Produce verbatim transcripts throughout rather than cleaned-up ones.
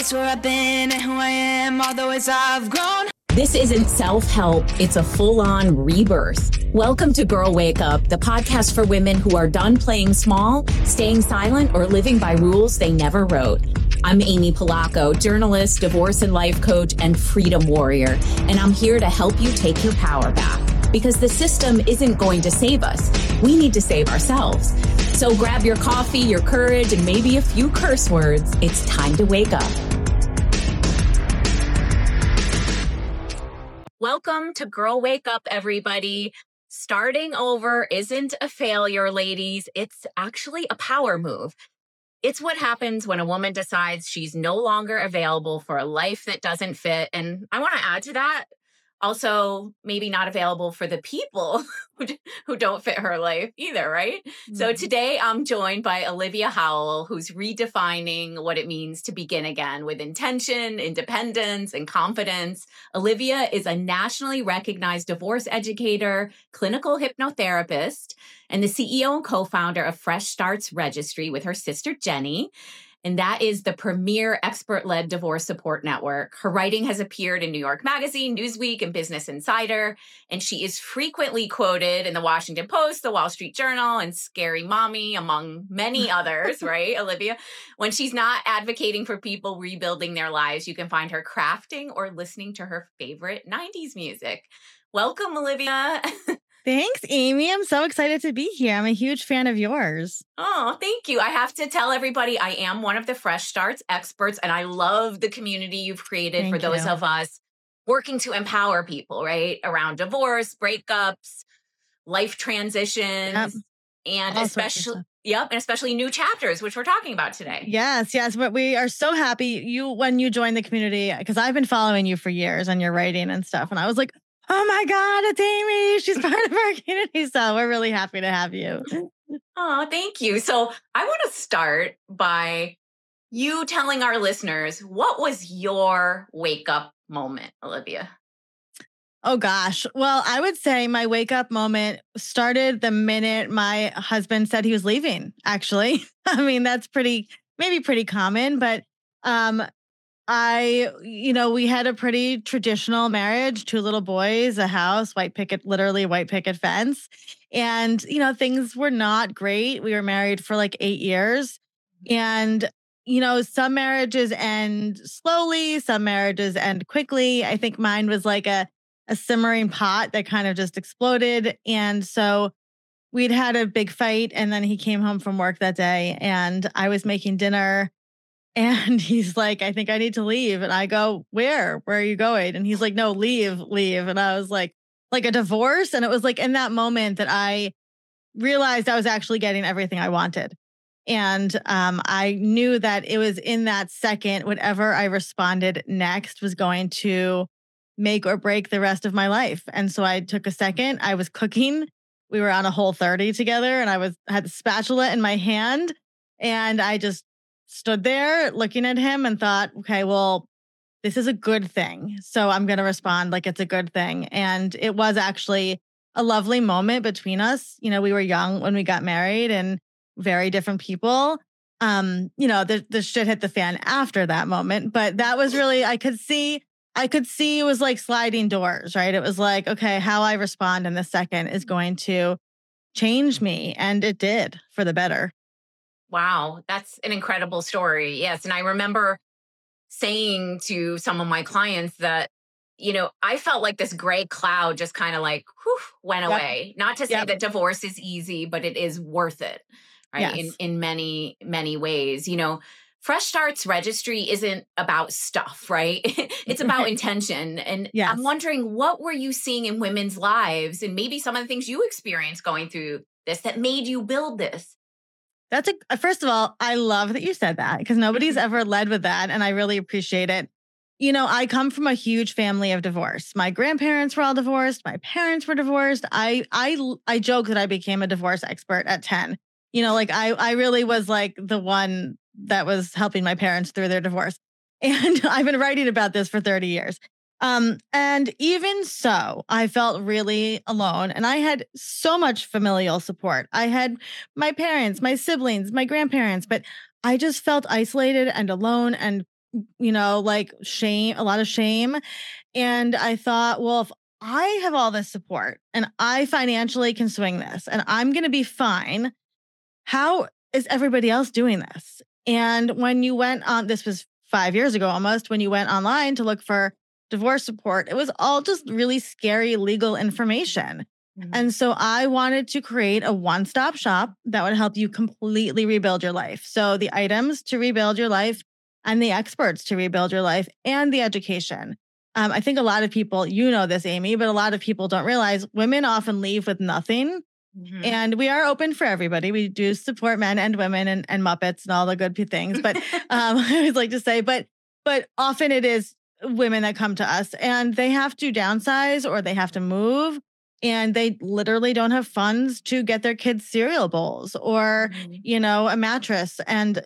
It's where I've been and who I am, all the ways I've grown. This isn't self-help, it's a full-on rebirth. Welcome to Girl Wake Up, the podcast for women who are done playing small, staying silent, or living by rules they never wrote. I'm Amy Polacco, journalist, divorce and life coach, and freedom warrior, and I'm here to help you take your power back. Because the system isn't going to save us. We need to save ourselves. So grab your coffee, your courage, and maybe a few curse words. It's time to wake up. Welcome to Girl Wake Up, everybody. Starting over isn't a failure, ladies. It's actually a power move. It's what happens when a woman decides she's no longer available for a life that doesn't fit. And I want to add to that, also maybe not available for the people who, who don't fit her life either, right? Mm-hmm. So today I'm joined by Olivia Howell, who's redefining what it means to begin again with intention, independence, and confidence. Olivia is a nationally recognized divorce educator, clinical hypnotherapist, and the C E O and co-founder of Fresh Starts Registry with her sister, Jenny. And that is the premier expert-led divorce support network. Her writing has appeared in New York Magazine, Newsweek, and Business Insider. And she is frequently quoted in the Washington Post, the Wall Street Journal, and Scary Mommy, among many others, right, Olivia? When she's not advocating for people rebuilding their lives, you can find her crafting or listening to her favorite nineties music. Welcome, Olivia. Thanks, Amy. I'm so excited to be here. I'm a huge fan of yours. Oh, thank you. I have to tell everybody I am one of the Fresh Starts experts, and I love the community you've created Thank for those you. of us working to empower people, right? Around divorce, breakups, life transitions, Yep. and All especially, yep, and especially new chapters, which we're talking about today. Yes, yes. But we are so happy you when you joined the community, because I've been following you for years on your writing and stuff. And I was like, oh my God, it's Amy. She's part of our community. So we're really happy to have you. Oh, thank you. So I want to start by you telling our listeners, what was your wake up moment, Olivia? Oh gosh. Well, I would say my wake up moment started the minute my husband said he was leaving, actually. I mean, that's pretty, maybe pretty common, but um, I, you know, we had a pretty traditional marriage, two little boys, a house, white picket, literally white picket fence. And, you know, things were not great. We were married for like eight years. And, you know, some marriages end slowly, some marriages end quickly. I think mine was like a, a simmering pot that kind of just exploded. And so we'd had a big fight. And then he came home from work that day and I was making dinner. And he's like, I think I need to leave. And I go, where? Where are you going? And he's like, no, leave, leave. And I was like, like a divorce. And it was like in that moment that I realized I was actually getting everything I wanted. And um, I knew that it was in that second, whatever I responded next was going to make or break the rest of my life. And so I took a second. I was cooking. We were on a Whole thirty together and I was had the spatula in my hand. And I just stood there looking at him and thought, okay, well, this is a good thing. So I'm going to respond like it's a good thing. And it was actually a lovely moment between us. You know, we were young when we got married and very different people. Um, you know, the, the shit hit the fan after that moment. But that was really, I could see, I could see it was like sliding doors, right? It was like, okay, how I respond in this second is going to change me. And it did for the better. Wow, that's an incredible story. Yes. And I remember saying to some of my clients that, you know, I felt like this gray cloud just kind of like whew, went Yep. away. Not to say Yep. that divorce is easy, but it is worth it, right? Yes. In in many, many ways. You know, Fresh Starts Registry isn't about stuff, right? It's about Right. intention. And Yes. I'm wondering, what were you seeing in women's lives and maybe some of the things you experienced going through this that made you build this? That's a, first of all, I love that you said that because nobody's ever led with that. And I really appreciate it. You know, I come from a huge family of divorce. My grandparents were all divorced. My parents were divorced. I, I, I joke that I became a divorce expert at ten. You know, like I, I really was like the one that was helping my parents through their divorce. And I've been writing about this for thirty years. Um, and even so, I felt really alone and I had so much familial support. I had my parents, my siblings, my grandparents, but I just felt isolated and alone and you know, like shame, a lot of shame. And I thought, well, if I have all this support and I financially can swing this and I'm going to be fine, how is everybody else doing this? And when you went on, this was five years ago almost, when you went online to look for divorce support, it was all just really scary legal information. Mm-hmm. And so I wanted to create a one-stop shop that would help you completely rebuild your life. So the items to rebuild your life and the experts to rebuild your life and the education. Um, I think a lot of people, you know this, Amy, but a lot of people don't realize women often leave with nothing. Mm-hmm. And we are open for everybody. We do support men and women and, and Muppets and all the good things. But um, I always like to say, but but often it is women that come to us and they have to downsize or they have to move and they literally don't have funds to get their kids cereal bowls or, mm-hmm. you know, a mattress. And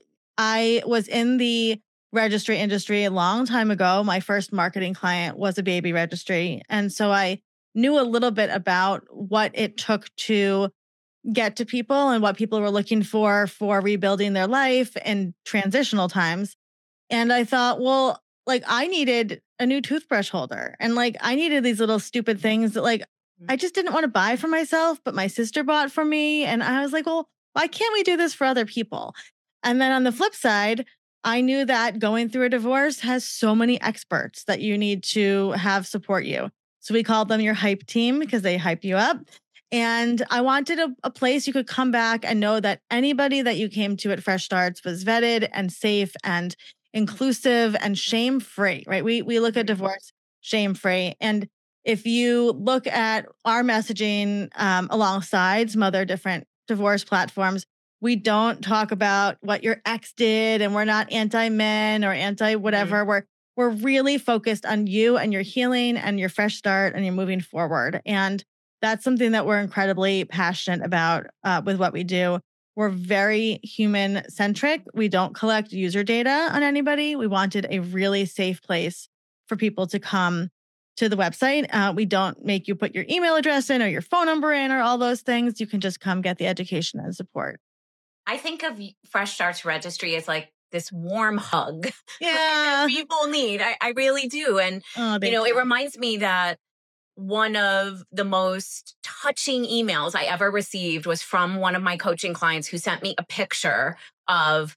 I was in the registry industry a long time ago. My first marketing client was a baby registry. And so I knew a little bit about what it took to get to people and what people were looking for for rebuilding their life in transitional times. And I thought, well, like I needed a new toothbrush holder and like I needed these little stupid things that like I just didn't want to buy for myself, but my sister bought for me. And I was like, well, why can't we do this for other people? And then on the flip side, I knew that going through a divorce has so many experts that you need to have support you. So we called them your hype team because they hype you up. And I wanted a, a place you could come back and know that anybody that you came to at Fresh Starts was vetted and safe and inclusive and shame-free, right? We we look at divorce shame-free. And if you look at our messaging um, alongside some other different divorce platforms, we don't talk about what your ex did and we're not anti-men or anti-whatever. Mm-hmm. We're we're really focused on you and your healing and your fresh start and you're moving forward. And that's something that we're incredibly passionate about uh, with what we do. We're very human centric. We don't collect user data on anybody. We wanted a really safe place for people to come to the website. Uh, we don't make you put your email address in or your phone number in or all those things. You can just come get the education and support. I think of Fresh Starts Registry as like this warm hug yeah. that people need. I, I really do. And, oh, you know, you. It reminds me that one of the most touching emails I ever received was from one of my coaching clients who sent me a picture of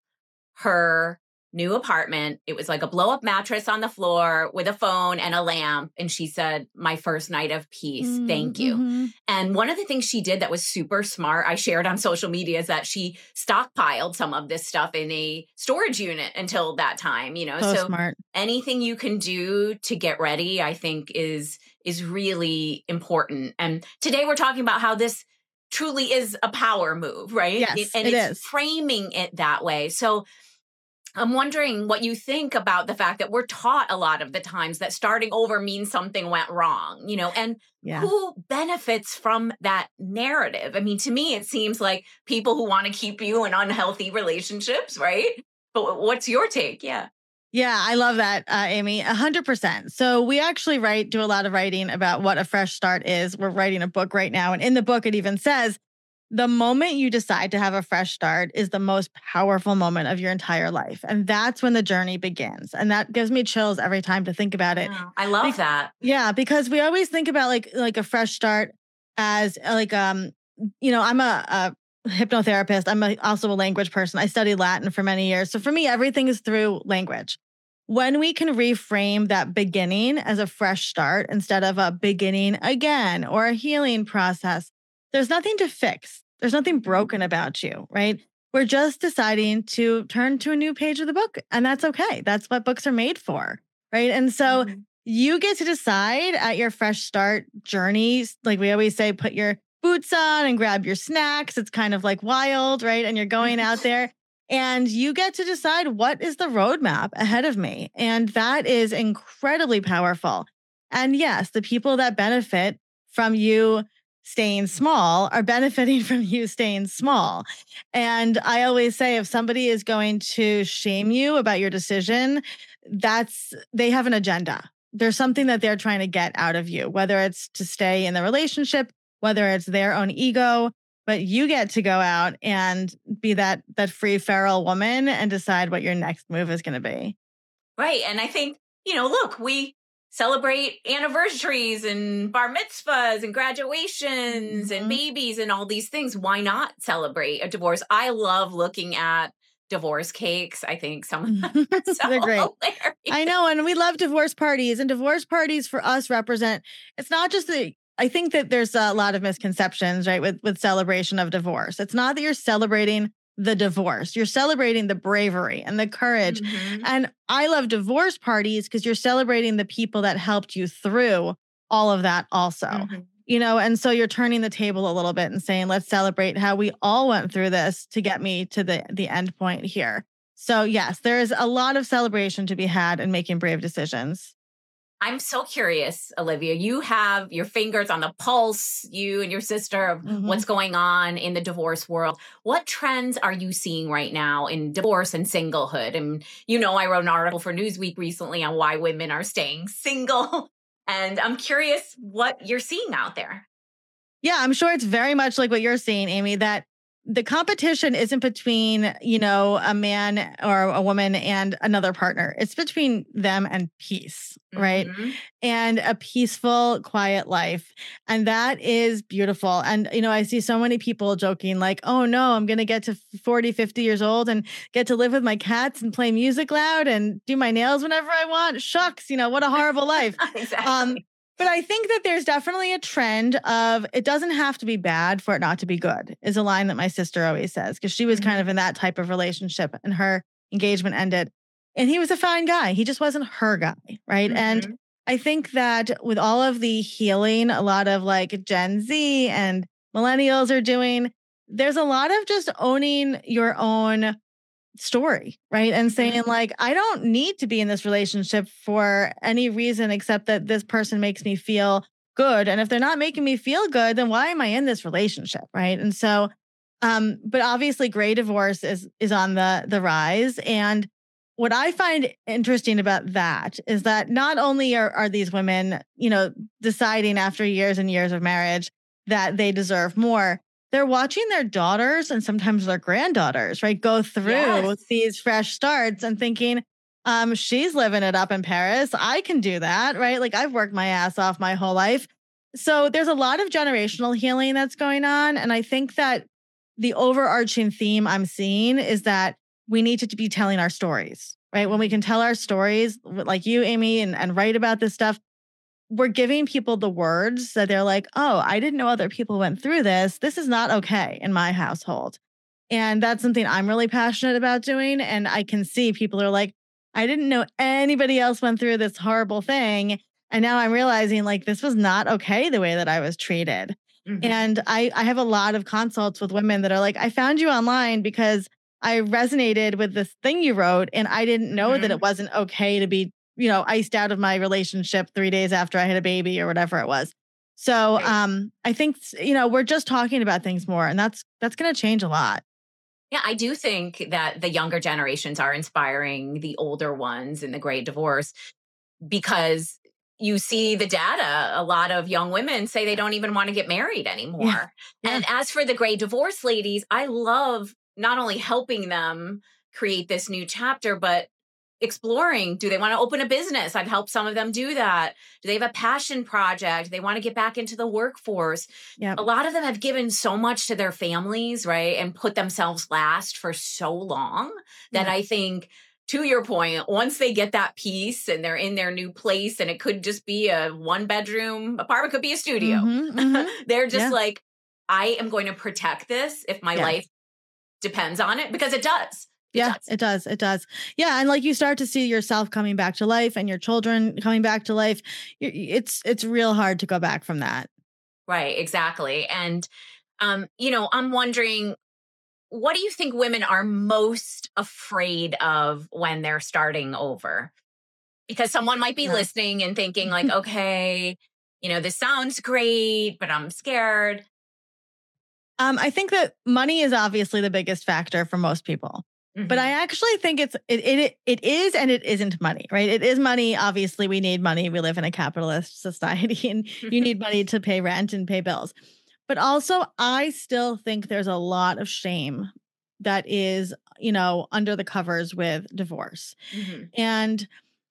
her new apartment. It was like a blow up mattress on the floor with a phone and a lamp. And she said, my first night of peace. Mm-hmm. Thank you. And one of the things she did that was super smart, I shared on social media, is that she stockpiled some of this stuff in a storage unit until that time, you know, so, so smart. Anything you can do to get ready, I think is, is really important. And today we're talking about how this truly is a power move, right? Yes, it, and it it's is. Framing it that way. So I'm wondering what you think about the fact that we're taught a lot of the times that starting over means something went wrong, you know, and yeah. who benefits from that narrative? I mean, to me, it seems like people who want to keep you in unhealthy relationships, right? But what's your take? Yeah. Yeah, I love that, uh, Amy, one hundred percent. So we actually write, do a lot of writing about what a fresh start is. We're writing a book right now. And in the book, it even says, the moment you decide to have a fresh start is the most powerful moment of your entire life. And that's when the journey begins. And that gives me chills every time to think about it. Wow, I love Be- that. Yeah, because we always think about like like a fresh start as like, um, you know, I'm a, a hypnotherapist. I'm a, also a language person. I studied Latin for many years. So for me, everything is through language. When we can reframe that beginning as a fresh start instead of a beginning again or a healing process, there's nothing to fix. There's nothing broken about you, right? We're just deciding to turn to a new page of the book, and that's okay. That's what books are made for, right? And so mm-hmm. you get to decide at your fresh start journeys. Like we always say, put your boots on and grab your snacks. It's kind of like wild, right? And you're going out there and you get to decide what is the roadmap ahead of me. And that is incredibly powerful. And yes, the people that benefit from you staying small are benefiting from you staying small. And I always say, if somebody is going to shame you about your decision, that's, they have an agenda. There's something that they're trying to get out of you, whether it's to stay in the relationship, whether it's their own ego, but you get to go out and be that, that free feral woman and decide what your next move is going to be. Right. And I think, you know, look, we celebrate anniversaries and bar mitzvahs and graduations Mhm. and babies and all these things. Why not celebrate a divorce? I love looking at divorce cakes. I think some of them are so They're great. hilarious. I know. And we love divorce parties, and divorce parties for us represent, it's not just the, I think that there's a lot of misconceptions, right? With, with celebration of divorce. It's not that you're celebrating the divorce. You're celebrating the bravery and the courage. Mhm. And I love divorce parties because you're celebrating the people that helped you through all of that also. Mhm. You know, and so you're turning the table a little bit and saying, let's celebrate how we all went through this to get me to the the end point here. So yes, there is a lot of celebration to be had in making brave decisions. I'm so curious, Olivia. You have your fingers on the pulse, you and your sister, of Mhm. what's going on in the divorce world. What trends are you seeing right now in divorce and singlehood? And, you know, I wrote an article for Newsweek recently on why women are staying single. And I'm curious what you're seeing out there. Yeah, I'm sure it's very much like what you're saying, Amy, that the competition isn't between, you know, a man or a woman and another partner. It's between them and peace, right? Mhm. And a peaceful, quiet life. And that is beautiful. And, you know, I see so many people joking like, oh no, I'm going to get to forty, fifty years old and get to live with my cats and play music loud and do my nails whenever I want. Shucks, you know, what a horrible life. Exactly. Um, But I think that there's definitely a trend of it doesn't have to be bad for it not to be good, is a line that my sister always says, because she was kind of in that type of relationship and her engagement ended. And he was a fine guy. He just wasn't her guy. Right. And Mhm. I think that with all of the healing, a lot of like Gen Z and millennials are doing, there's a lot of just owning your own story, right? And saying like, I don't need to be in this relationship for any reason except that this person makes me feel good. And if they're not making me feel good, then why am I in this relationship, right? And so, um, but obviously, gray divorce is is on the the rise. And what I find interesting about that is that not only are are these women, you know, deciding after years and years of marriage that they deserve more, they're watching their daughters and sometimes their granddaughters, right, go through Yes. these fresh starts and thinking, um, she's living it up in Paris. I can do that, right? Like I've worked my ass off my whole life. So there's a lot of generational healing that's going on. And I think that the overarching theme I'm seeing is that we need to be telling our stories, right? When we can tell our stories, like you, Amy, and, and write about this stuff, we're giving people the words that they're like, oh, I didn't know other people went through this. This is not okay in my household. And that's something I'm really passionate about doing. And I can see people are like, I didn't know anybody else went through this horrible thing. And now I'm realizing like this was not okay the way that I was treated. Mhm. And I, I have a lot of consults with women that are like, I found you online because I resonated with this thing you wrote. And I didn't know that Mhm. it wasn't okay to be, you know, iced out of my relationship three days after I had a baby or whatever it was. So Right. um, I think, you know, we're just talking about things more, and that's that's going to change a lot. Yeah, I do think that the younger generations are inspiring the older ones in the great divorce because you see the data. A lot of young women say they don't even want to get married anymore. Yeah. Yeah. And as for the great divorce ladies, I love not only helping them create this new chapter, but exploring, do they want to open a business? I've helped some of them do that. Do they have a passion project? They want to get back into the workforce. Yep. A lot of them have given so much to their families, right? And put themselves last for so long that Yeah. I think, to your point, once they get that peace and they're in their new place, and it could just be a one bedroom apartment, could be a studio. Mhm, mhm. They're just Yeah. like, I am going to protect this if my Yes. life depends on it, because it does. It Yeah, does. it does. It does. Yeah, and like you start to see yourself coming back to life and your children coming back to life. y- y- It's it's real hard to go back from that. Right, exactly. And, um, you know, I'm wondering, what do you think women are most afraid of when they're starting over? Because someone might be Yeah. listening and thinking like, okay, you know, this sounds great, but I'm scared. Um, I think that money is obviously the biggest factor for most people. But I actually think it's it, it it is and it isn't money, right? It is money. Obviously, we need money. We live in a capitalist society, and you need money to pay rent and pay bills. But also, I still think there's a lot of shame that is, you know, under the covers with divorce. Mhm. And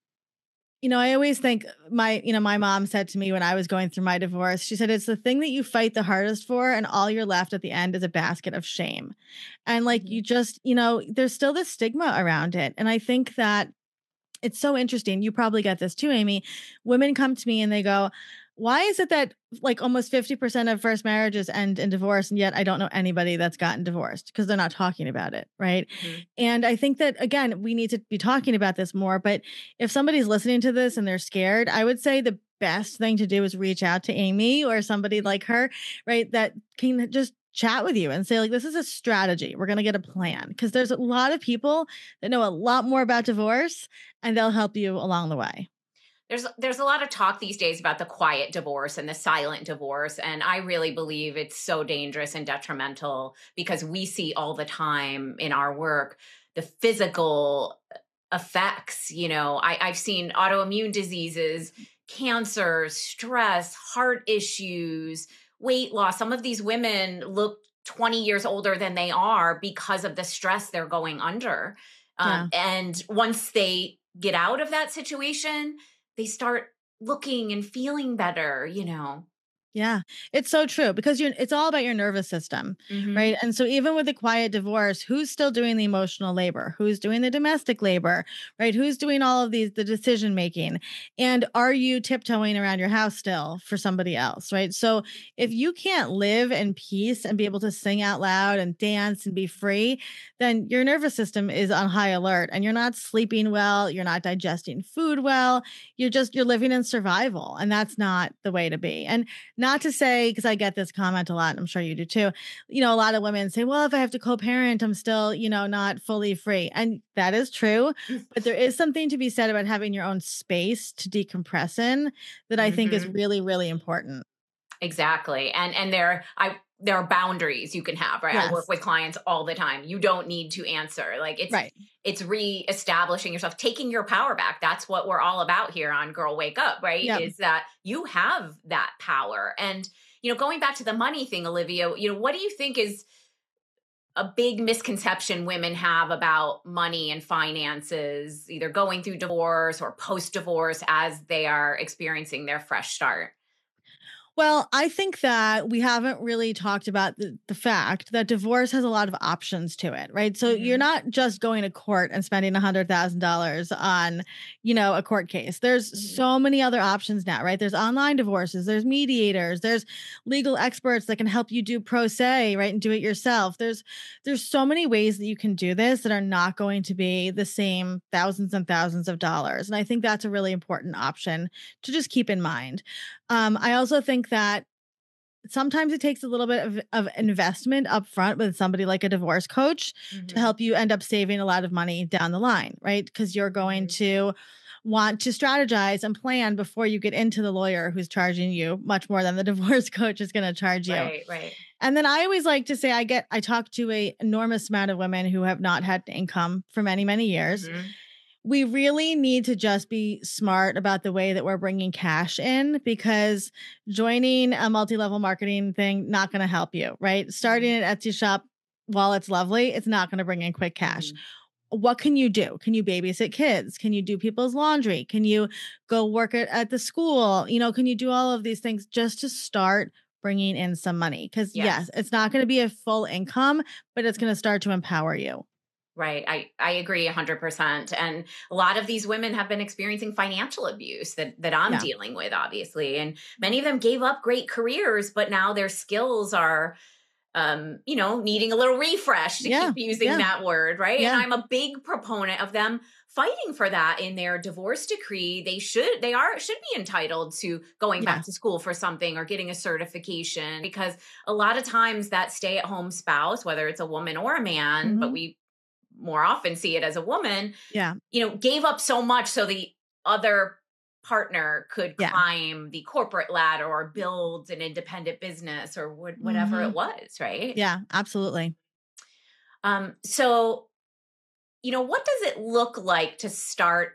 You know, I always think my, you know, my mom said to me when I was going through my divorce, she said, it's the thing that you fight the hardest for, and all you're left at the end is a basket of shame. And like, Mhm. you just, you know, there's still this stigma around it. And I think that it's so interesting. You probably get this too, Amy. Women come to me and they go, why is it that like almost fifty percent of first marriages end in divorce? And yet I don't know anybody that's gotten divorced because they're not talking about it. Right. Mhm. And I think that, again, we need to be talking about this more. But if somebody's listening to this and they're scared, I would say the best thing to do is reach out to Amy or somebody like her, right? That can just chat with you and say, like, this is a strategy. We're going to get a plan, because there's a lot of people that know a lot more about divorce, and they'll help you along the way. There's there's a lot of talk these days about the quiet divorce and the silent divorce, and I really believe it's so dangerous and detrimental because we see all the time in our work the physical effects. You know, I, I've seen autoimmune diseases, cancer, stress, heart issues, weight loss. Some of these women look twenty years older than they are because of the stress they're going under. Yeah. Um, and once they get out of that situation, they start looking and feeling better, you know. Yeah, it's so true, because you're it's all about your nervous system, Mhm. right? And so even with a quiet divorce, who's still doing the emotional labor? Who's doing the domestic labor, right? Who's doing all of these, the decision making? And are you tiptoeing around your house still for somebody else, right? So if you can't live in peace and be able to sing out loud and dance and be free, then your nervous system is on high alert and you're not sleeping well, you're not digesting food well, you're just you're living in survival, and that's not the way to be. And not to say, because I get this comment a lot, and I'm sure you do too. You know, a lot of women say, well, if I have to co parent, I'm still, you know, not fully free. And that is true. But there is something to be said about having your own space to decompress in that I think is Mhm. really, really important. Exactly. And and there I there are boundaries you can have, right? I work Yes. with clients all the time. You don't need to answer. Like it's Right. it's re-establishing yourself, taking your power back. That's what we're all about here on Girl Wake Up, right? Yep. Is that you have that power. And you know, going back to the money thing, Olivia, you know, what do you think is a big misconception women have about money and finances, either going through divorce or post divorce as they are experiencing their fresh start? Well, I think that we haven't really talked about the, the fact that divorce has a lot of options to it, right? So you're Mhm. not just going to court and spending one hundred thousand dollars on, you know, a court case. There's Mhm. so many other options now, right? There's online divorces, there's mediators, there's legal experts that can help you do pro se, right? And do it yourself. There's there's so many ways that you can do this that are not going to be the same thousands and thousands of dollars. And I think that's a really important option to just keep in mind. Um, I also think that sometimes it takes a little bit of, of investment up front with somebody like a divorce coach to Mhm. help you end up saving a lot of money down the line, right? Because you're going Mhm. to want to strategize and plan before you get into the lawyer who's charging you much more than the divorce coach is going to charge you. Right, right. And then I always like to say I get I talk to a enormous amount of women who have not had income for many, many years. Mhm. We really need to just be smart about the way that we're bringing cash in, because joining a multi-level marketing thing not going to help you, right? Starting Mhm. an Etsy shop, while it's lovely, it's not going to bring in quick cash. Mhm. What can you do? Can you babysit kids? Can you do people's laundry? Can you go work at, at the school? You know, can you do all of these things just to start bringing in some money? Because yes, Yes. it's not going to be a full income, but it's going to start to empower you. Right. I, I agree one hundred percent. And a lot of these women have been experiencing financial abuse that, that I'm Yeah. dealing with, obviously. And many of them gave up great careers, but now their skills are, um, you know, needing a little refresh, to Yeah. keep using Yeah. that word, right? And Yeah. I'm a big proponent of them fighting for that in their divorce decree. They should, they are, should be entitled to going Yeah. back to school for something or getting a certification, because a lot of times that stay at home spouse, whether it's a woman or a man, but Mhm. we more often see it as a woman, Yeah. you know, gave up so much so the other partner could Yeah. climb the corporate ladder or build an independent business or wh- whatever it Mhm. was, right? Yeah, absolutely. Um, so, you know, what does it look like to start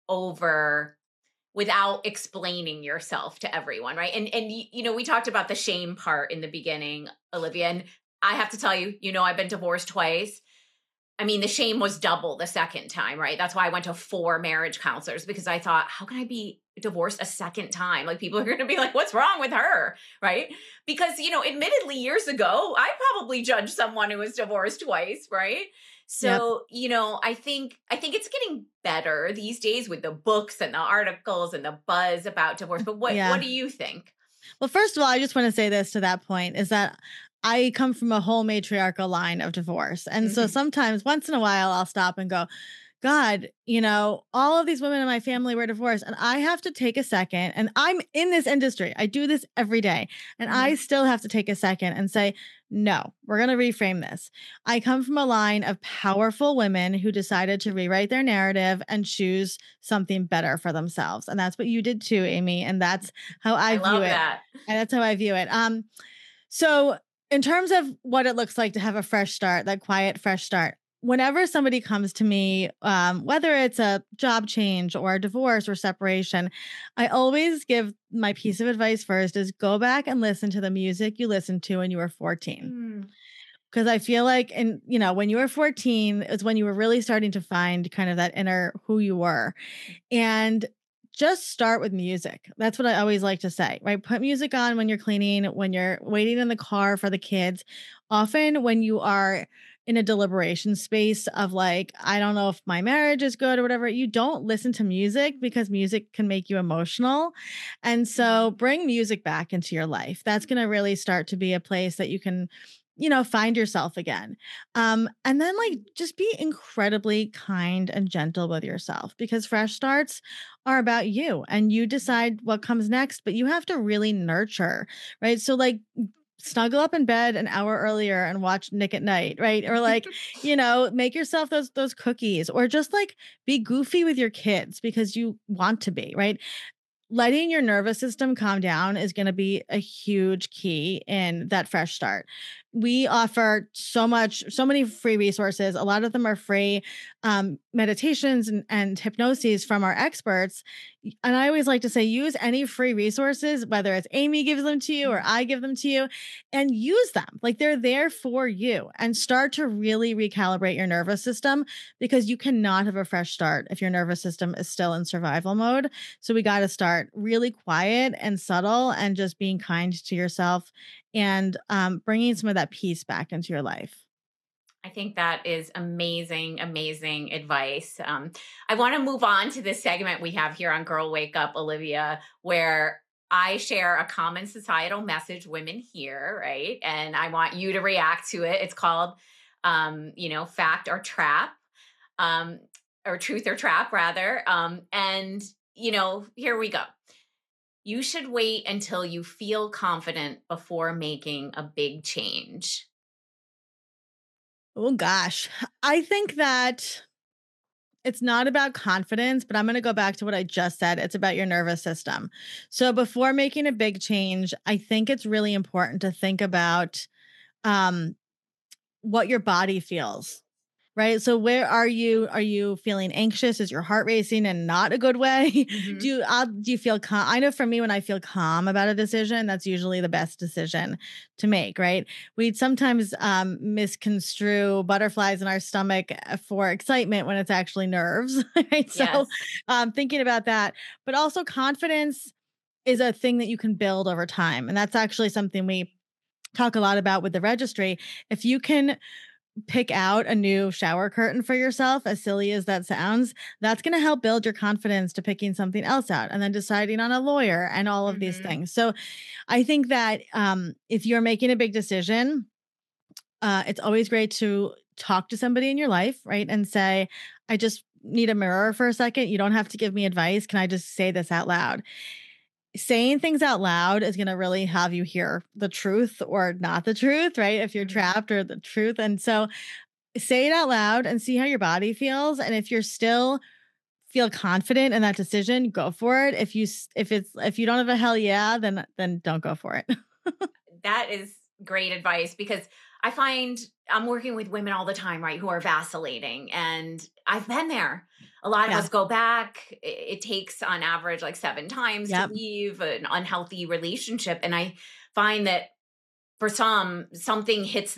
over without explaining yourself to everyone, right? And and y- you know, we talked about the shame part in the beginning, Olivia, and I have to tell you, you know, I've been divorced twice. I mean, the shame was double the second time, right? That's why I went to four marriage counselors, because I thought, how can I be divorced a second time? Like, people are going to be like, what's wrong with her? Right? Because, you know, admittedly, years ago, I probably judged someone who was divorced twice, right? So, yep. you know, I think, I think it's getting better these days with the books and the articles and the buzz about divorce. But what, yeah. what do you think? Well, first of all, I just want to say this to that point is that I come from a whole matriarchal line of divorce. And mm-hmm. so sometimes once in a while I'll stop and go, God, you know, all of these women in my family were divorced, and I have to take a second, and I'm in this industry. I do this every day, and mm-hmm. I still have to take a second and say, no, we're going to reframe this. I come from a line of powerful women who decided to rewrite their narrative and choose something better for themselves. And that's what you did too, Amy. And that's how I, I view love it. That. And that's how I view it. Um, so in terms of what it looks like to have a fresh start, that quiet, fresh start, whenever somebody comes to me, um, whether it's a job change or a divorce or separation, I always give my piece of advice first is go back and listen to the music you listened to when you were fourteen. Because mm. I feel like, and you know, when you were fourteen is when you were really starting to find kind of that inner who you were. And just start with music. That's what I always like to say, right? Put music on when you're cleaning, when you're waiting in the car for the kids. Often when you are in a deliberation space of like, I don't know if my marriage is good or whatever, you don't listen to music because music can make you emotional. And so bring music back into your life. That's going to really start to be a place that you can, you know, find yourself again. Um, and then like, just be incredibly kind and gentle with yourself, because fresh starts are about you and you decide what comes next, but you have to really nurture, right? So like, snuggle up in bed an hour earlier and watch Nick at Night, right? Or like, you know, make yourself those those cookies, or just like be goofy with your kids because you want to be, right? Letting your nervous system calm down is going to be a huge key in that fresh start. We offer so much, so many free resources. A lot of them are free um, meditations and, and hypnoses from our experts. And I always like to say, use any free resources, whether it's Amy gives them to you or I give them to you, and use them. Like they're there for you, and start to really recalibrate your nervous system, because you cannot have a fresh start if your nervous system is still in survival mode. So we got to start really quiet and subtle and just being kind to yourself and um, bringing some of that peace back into your life. I think that is amazing, amazing advice. Um, I want to move on to this segment we have here on Girl Wake Up, Olivia, where I share a common societal message women hear, right? And I want you to react to it. It's called, um, you know, fact or trap, um, or truth or trap, rather. Um, and, you know, here we go. You should wait until you feel confident before making a big change. Oh, gosh. I think that it's not about confidence, but I'm going to go back to what I just said. It's about your nervous system. So before making a big change, I think it's really important to think about um, what your body feels. Right. So where are you? Are you feeling anxious? Is your heart racing in not a good way? Mm-hmm. Do you, uh, do you feel calm? I know for me, when I feel calm about a decision, that's usually the best decision to make. Right. We'd sometimes um, misconstrue butterflies in our stomach for excitement when it's actually nerves. Right. So yes. um, thinking about that, but also confidence is a thing that you can build over time. And that's actually something we talk a lot about with the registry. If you can pick out a new shower curtain for yourself, as silly as that sounds, that's going to help build your confidence to picking something else out and then deciding on a lawyer and all of mm-hmm. these things. So I think that um, if you're making a big decision, uh, it's always great to talk to somebody in your life, right? And say, I just need a mirror for a second. You don't have to give me advice. Can I just say this out loud? Saying things out loud is going to really have you hear the truth or not the truth, right? If you're trapped, or the truth. And so say it out loud and see how your body feels. And if you're still feel confident in that decision, go for it. If you, if it's, if you don't have a hell yeah, then, then don't go for it. That is great advice, because I find I'm working with women all the time, right, who are vacillating, and I've been there. A lot of yeah. us go back. It takes on average like seven times yep. to leave an unhealthy relationship. And I find that for some, something hits them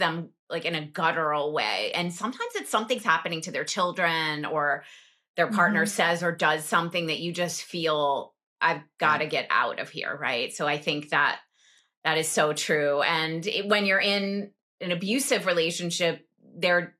like in a guttural way. And sometimes it's something's happening to their children or their partner Mhm. says or does something that you just feel, I've got to Yeah. get out of here. Right. So I think that that is so true. And it, when you're in an abusive relationship, they're,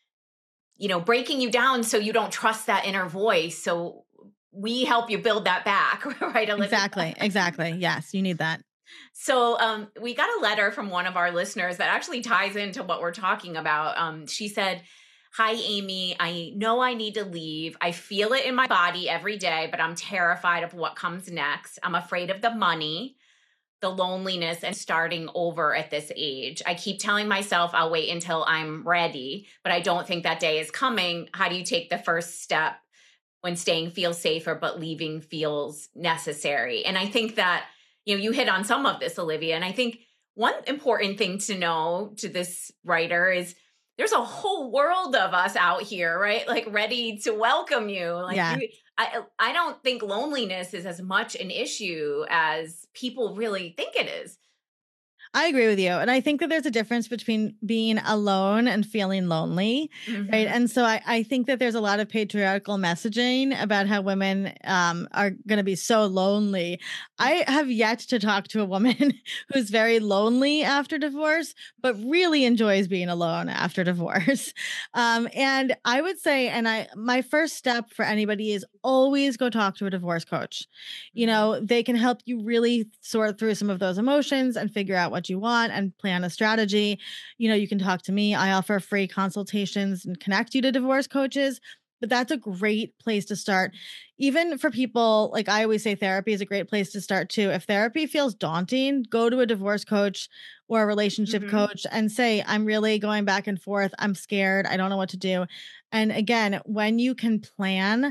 you know, breaking you down so you don't trust that inner voice. So we help you build that back, right, Olivia? Exactly. Exactly. Yes, you need that. So um, we got a letter from one of our listeners that actually ties into what we're talking about. Um, she said, "Hi, Amy. I know I need to leave. I feel it in my body every day, but I'm terrified of what comes next. I'm afraid of the money, the loneliness, and starting over at this age. I keep telling myself I'll wait until I'm ready, but I don't think that day is coming. How do you take the first step when staying feels safer, but leaving feels necessary?" And I think that, you know, you hit on some of this, Olivia. And I think one important thing to know to this writer is there's a whole world of us out here, right? Like ready to welcome you. Like Yeah. you, I, I don't think loneliness is as much an issue as people really think it is. I agree with you. And I think that there's a difference between being alone and feeling lonely. Mhm. Right. And so I, I think that there's a lot of patriarchal messaging about how women um, are going to be so lonely. I have yet to talk to a woman who's very lonely after divorce, but really enjoys being alone after divorce. Um, and I would say, and I, my first step for anybody is always go talk to a divorce coach. You know, they can help you really sort through some of those emotions and figure out what you want and plan a strategy. You know, you can talk to me. I offer free consultations and connect you to divorce coaches. But that's a great place to start. Even for people, like I always say, therapy is a great place to start too. If therapy feels daunting, go to a divorce coach or a relationship Mhm. coach and say, I'm really going back and forth. I'm scared. I don't know what to do. And again, when you can plan,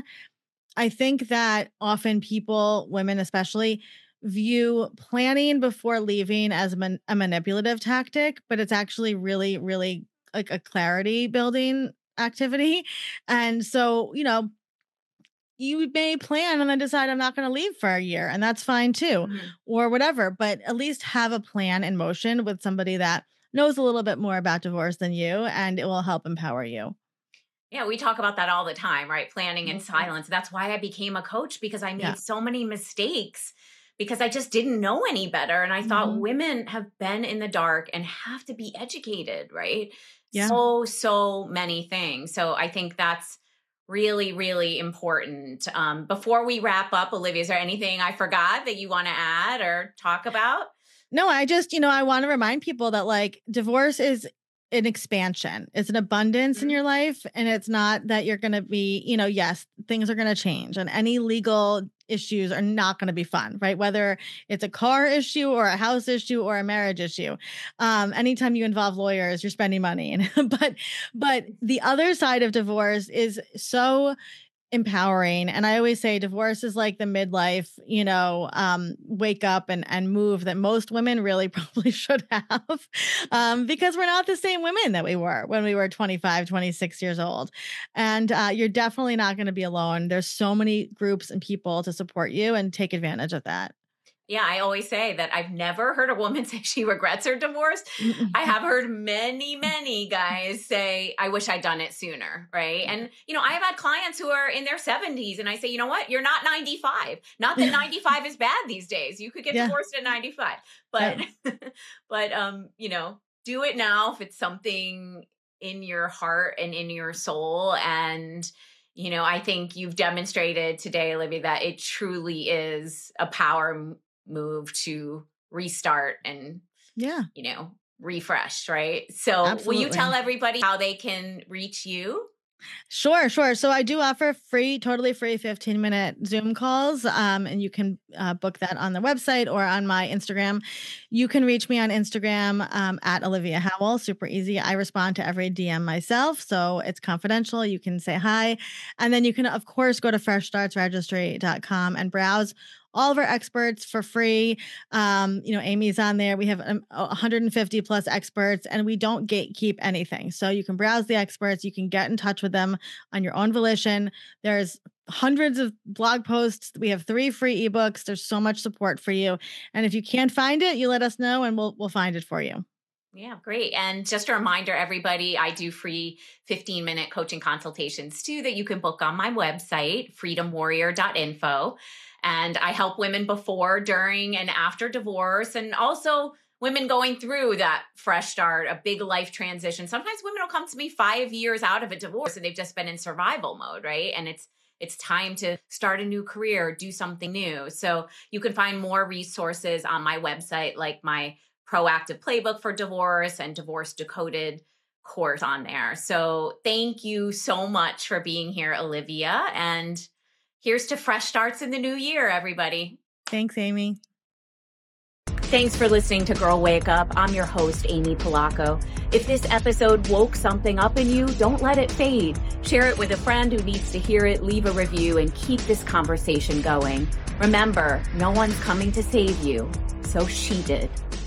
I think that often people, women especially, view planning before leaving as man- a manipulative tactic, but it's actually really, really like a clarity building activity. And so, you know, you may plan and then decide I'm not going to leave for a year, and that's fine too, Mhm. or whatever. But at least have a plan in motion with somebody that knows a little bit more about divorce than you, and it will help empower you. Yeah, we talk about that all the time, right? Planning in Mhm. silence. That's why I became a coach, because I Yeah. made so many mistakes because I just didn't know any better. And I thought Mhm. women have been in the dark and have to be educated, right? Yeah. So, so many things. So I think that's really, really important. Um, before we wrap up, Olivia, is there anything I forgot that you want to add or talk about? No, I just, you know, I want to remind people that like divorce is an expansion. It's an abundance in Mhm. your life. And it's not that you're going to be, you know, yes, things are going to change and any legal issues are not going to be fun, right? Whether it's a car issue or a house issue or a marriage issue. Um, anytime you involve lawyers, you're spending money. but, but the other side of divorce is so empowering. And I always say divorce is like the midlife, you know, um, wake up and, and move that most women really probably should have um, because we're not the same women that we were when we were twenty-five, twenty-six years old. And uh, you're definitely not going to be alone. There's so many groups and people to support you and take advantage of that. Yeah, I always say that I've never heard a woman say she regrets her divorce. I have heard many, many guys say, I wish I'd done it sooner. Right. Yeah. And, you know, I've had clients who are in their seventies and I say, you know what? You're not ninety-five. Not that ninety-five is bad these days. You could get Yeah. divorced at ninety-five. But, Yep. but, um, you know, do it now if it's something in your heart and in your soul. And, you know, I think you've demonstrated today, Olivia, that it truly is a power m- move to restart and, Yeah, you know, refresh, right? So will you tell absolutely. everybody how they can reach you? Sure, sure. So I do offer free, totally free fifteen minute Zoom calls. Um, and you can uh, book that on the website or on my Instagram. You can reach me on Instagram um, at Olivia Howell. Super easy. I respond to every D M myself. So it's confidential. You can say hi. And then you can, of course, go to fresh starts registry dot com and browse all of our experts for free. Um, you know, Amy's on there. We have um, one hundred fifty plus experts, and we don't gatekeep anything. So you can browse the experts. You can get in touch with them on your own volition. There's hundreds of blog posts. We have three free ebooks. There's so much support for you. And if you can't find it, you let us know, and we'll we'll find it for you. Yeah, great. And just a reminder, everybody, I do free fifteen minute coaching consultations too that you can book on my website, freedom warrior dot info. And I help women before, during, and after divorce, and also women going through that fresh start, a big life transition. Sometimes women will come to me five years out of a divorce and they've just been in survival mode, right? And it's it's time to start a new career, do something new. So you can find more resources on my website, like my proactive playbook for divorce and divorce decoded course on there. So thank you so much for being here, Olivia. And here's to fresh starts in the new year, everybody. Thanks, Amy. Thanks for listening to Girl Wake Up. I'm your host, Amy Polacco. If this episode woke something up in you, don't let it fade. Share it with a friend who needs to hear it, leave a review, and keep this conversation going. Remember, no one's coming to save you, so she did.